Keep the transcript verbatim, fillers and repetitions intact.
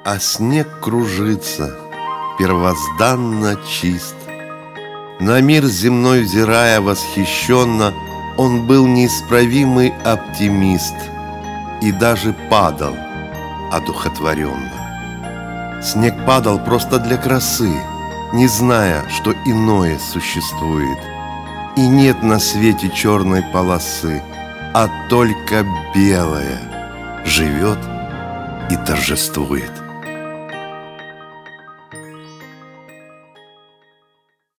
А снег кружится, первозданно чист. На мир земной взирая восхищенно, он был неисправимый оптимист и даже падал одухотворенно. Снег падал просто для красы, не зная, что иное существует. И нет на свете черной полосы, а только белая живет и торжествует.